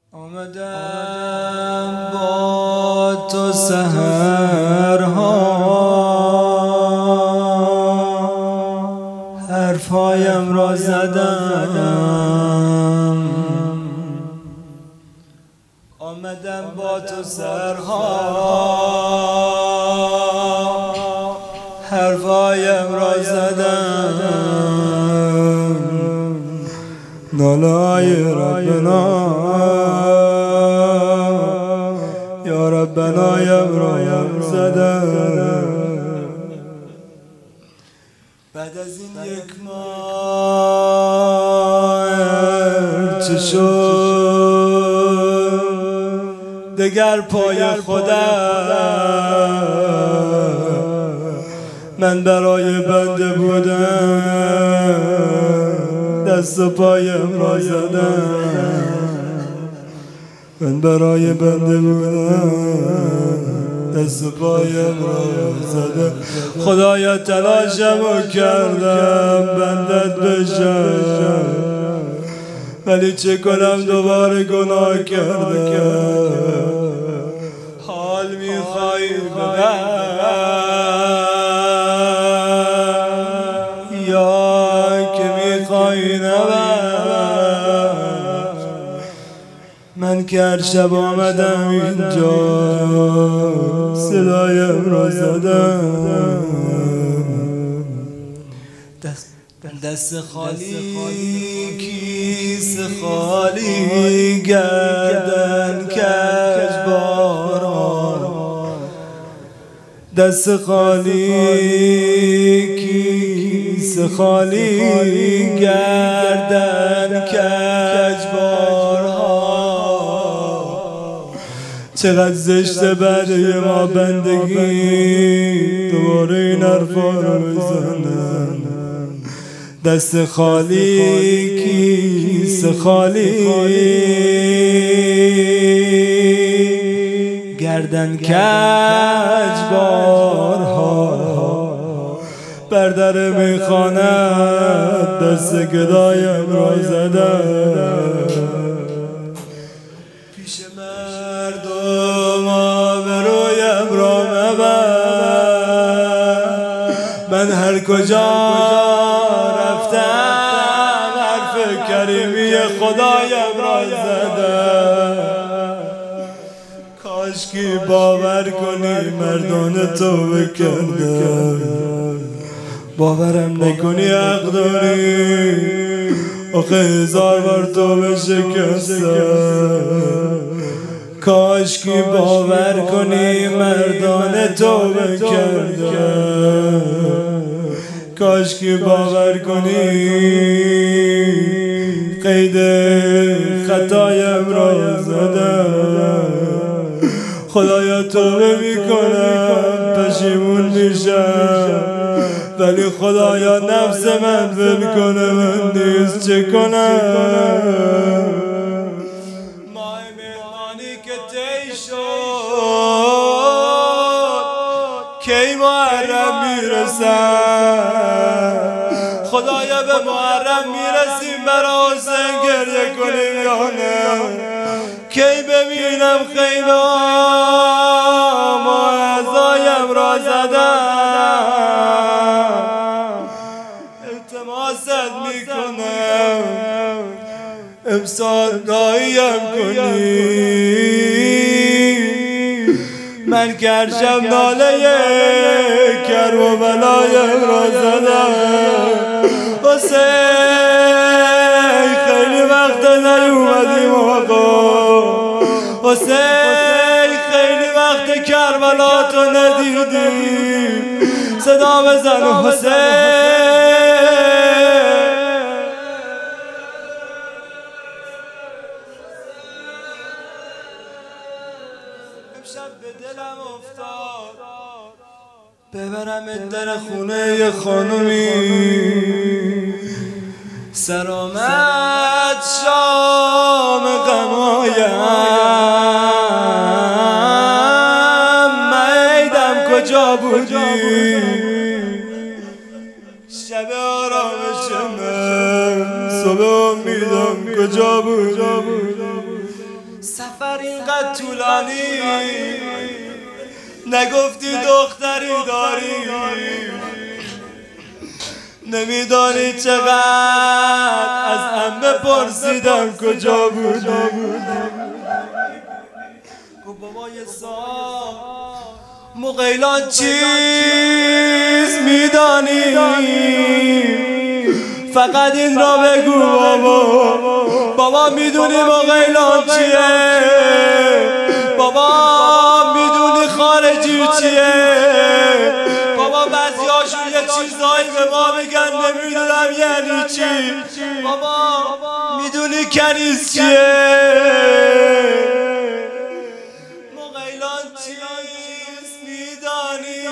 آمدم با تو سحرها، حرفهایم را زدم. آمدم با تو سحرها، حرفهایم را زدم. نالای ربنا یا ربنا یم زدم. بعد از این یک ماه چه شد دگر پای خودم من برای بنده بودم، دست و پایم را زدم. من برای بنده بودم، دست و پایم را زدم. خدایا تلاشمو کردم بندت بشم، ولی چه کنم دوباره گناه کردم. حال میخوای ببر یا که میخوای نبر؟ من که هر شب آمدم اینجا صدایم را زدم. دست خالی کیسه خالی گردن کجباران. دست خالی کیسه خالی گردن کجباران. چقدر زشته برای ما بندگی دوباره این حرفا رو بزنن. دست خالی کیسه خالی گردن کجبارها. بر در میخانه دست گدایم را زدم. پیش مردم آبرویم را مبر. من هر کجا رفتم حرف کریمی خدایم را زدم. کاشکی باور کنی مردانه توبه کردم. باورم نکنی حق داری، آخه 1000 بار توبه شکستم. کاشکی باور کنی مردانه توبه کردم. کاشکی باور کنی قید خطایم را زدم. خدایا توبه میکنم پشیمون میشم، ولی خدایا نفس من ول کنه من نیست چه کنم؟ ماه مهمانی که طی شد کی محرم میرسم؟ خدایا به محرم میرسیم برا حسین گریه کنیم یا نه؟ کی ببینم خیمه معزایم را زدم. التماست میکنم امسال راهیم کنی. من که هر شب ناله کرب و بلایم را زدم. حسین خیلی وقت نیومدیم آقا. حسین خیلی وقت کربلا تو ندیدیم. صدا بزن حسین. امشب به دلم افتاد ببرم در خونه یه خانومی. سر آمد شام غمایم، میدم کجا بودی؟ شب آرامش من صبح امیدم کجا بودی؟ سفر اینقدر طولانی نگفتی دختری داری، نمیدانی چقدر از عمه پرسیدم کجا بودی. گفت بابا یه سال مغیلان چیز میدانی، فقط این را بگو بابا. بابا میدونی مغیلان چیه؟ بابا میدونی خارجی چیه؟ بابا بعضیاشون یه چیزایی به ما میگن نمیدونم یعنی چی. بابا میدونی کنیز چیه؟ مغیلان چیز میدانی،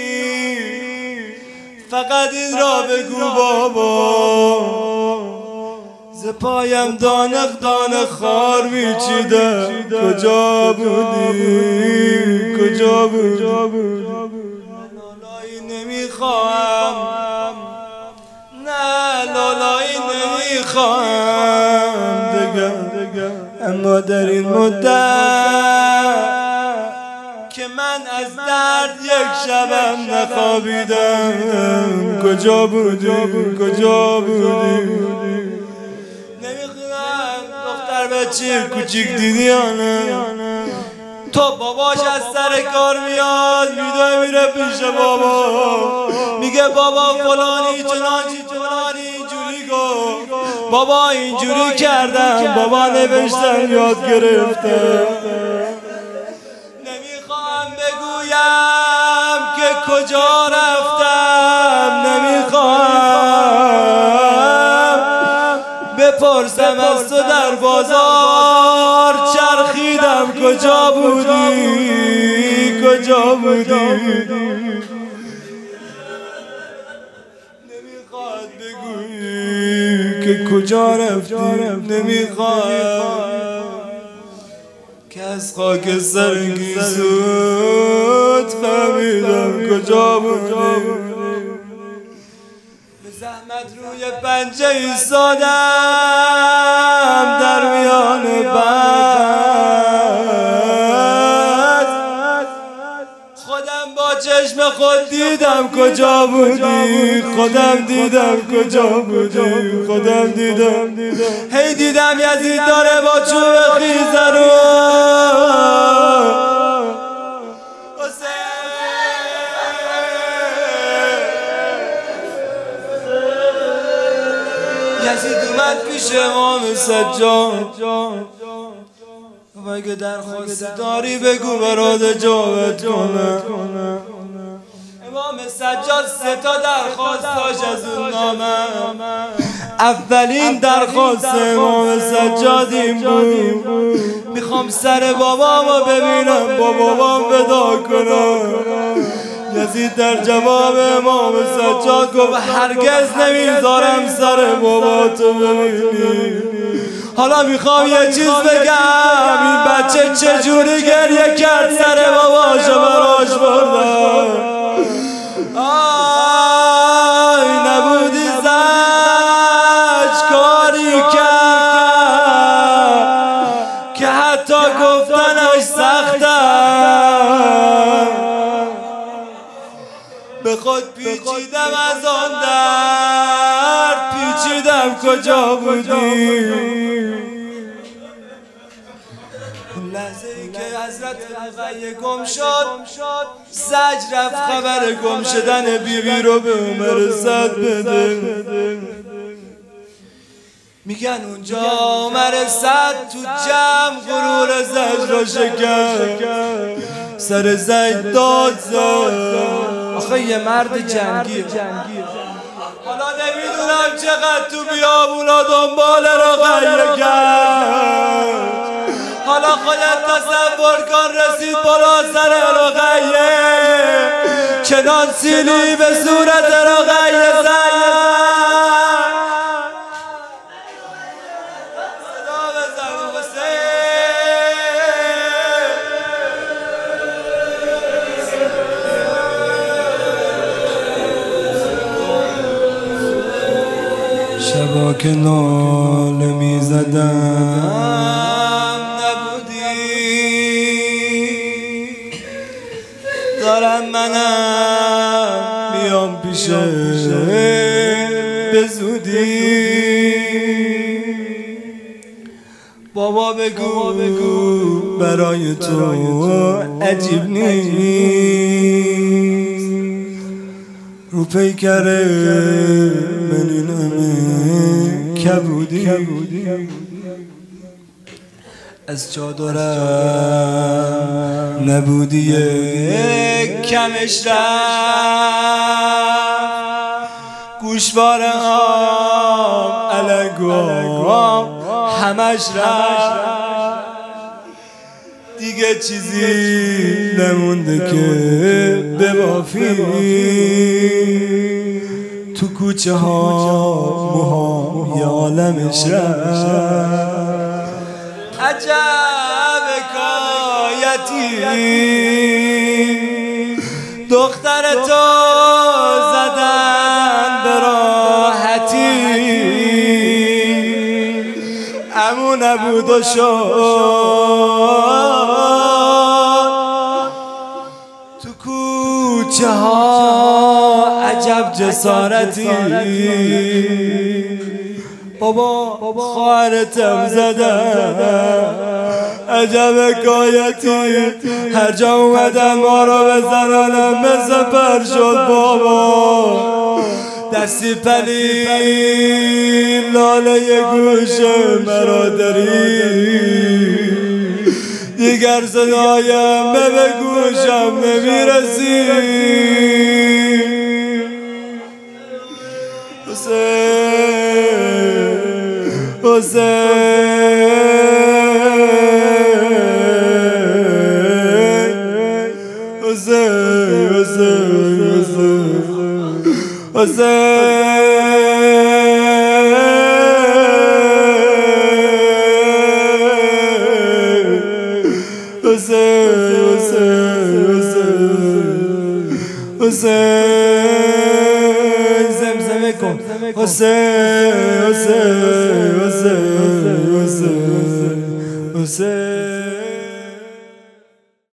فقط این را بگو بابا. ز پایم دانه دانه خار میچیده، کجا بودی کجا بودی. لالایی نمیخواهم، نه لالایی نمیخواهم دیگه، اما در این مدت که من از درد یک شبم نخوابیدم، کجا بودی کجا بودی. نمیخونم دختر بچه کوچیک دیدی یا نه؟ تو باباش از سر کار میاد میدوه میره پیش بابا، میگه بابا فلانی چنانچی فلانی اینجوری گفت، بابا اینجوری کردم، بابا نوشتم یاد گرفتم. نمیخوام بگویم که کجا رفتم، نمیخوام بپرسم از تو در بازار چرخیدم کجا بودی کجا بودی. نمیخواد بگویی که کجا رفتی، نمیخواد که از خاک سرگی زود فهمیدم کجا بودی. به زحمت روی پنجه ایستادم در میان بند، خودم با چشم خود دیدم کجا بودی، خودم دیدم کجا بودی، خودم دیدم. هی دیدم یزید داره با چوب خیزه رو یزید اومد پیش امام سجاد، و اگه درخواست داری بگو برات جوابت کنه. امام سجاد 3 تا درخواست داشت از اون نامه. اولین درخواست امام سجاد این بود، میخوام سر بابامو ببینم، با بابام ودا کنم. یزید در جواب امام سجاد گفت هرگز نمیذارم سر باباتو ببینی. حالا میخوام یه چیز بگم، این بچه چجوری گریه کرد سر باباشو براش بردم. آی نبودی زج کاری کرد که حتی گفتنش سختم. به خود پیچیدم از آن درد، پیچیدم کجا بودی. لحظه ای که حضرت رقیه گم شد، زج رفت خبر گم شدن بیبی رو به عمر صد بده. میگن اونجا عمر صد تو جمع غرور زج رو شکر، سر زج داد زد. آخه یه مرد جنگی، حالا نمیدونم چقدر تو بیابونا دنبال رقیه کرد. حالا خودت تصور کن رسید بالا سر رقیه، چنان سیلی به صورت رقیه زد. صدا بزن حسین. شبا که ناله میزدم نبودی دارم منم میام پیشه به زودی. بابا بگو برای تو عجیب نیست رو پیکره من این همه کبودی. از چادرم نبودی کمش رفت گوشواره هم علنگام همش رفت دیگه چیزی نمونده که ببافی تو کوچه ها موها یه عالمش رفت. عجب حکایتی دختر تو زدن به راحتی عمو نبود و شد تو کوچه ها عجب جسارتی. بابا خواهرتم زدن عجب حکایتی هر جا اومدن ما رو بزننم مثل پر شد. بابا دستی پلی لاله گوش مرا داری دیگر صدایم به گوشم نمیرسی. زمزمه کن حسین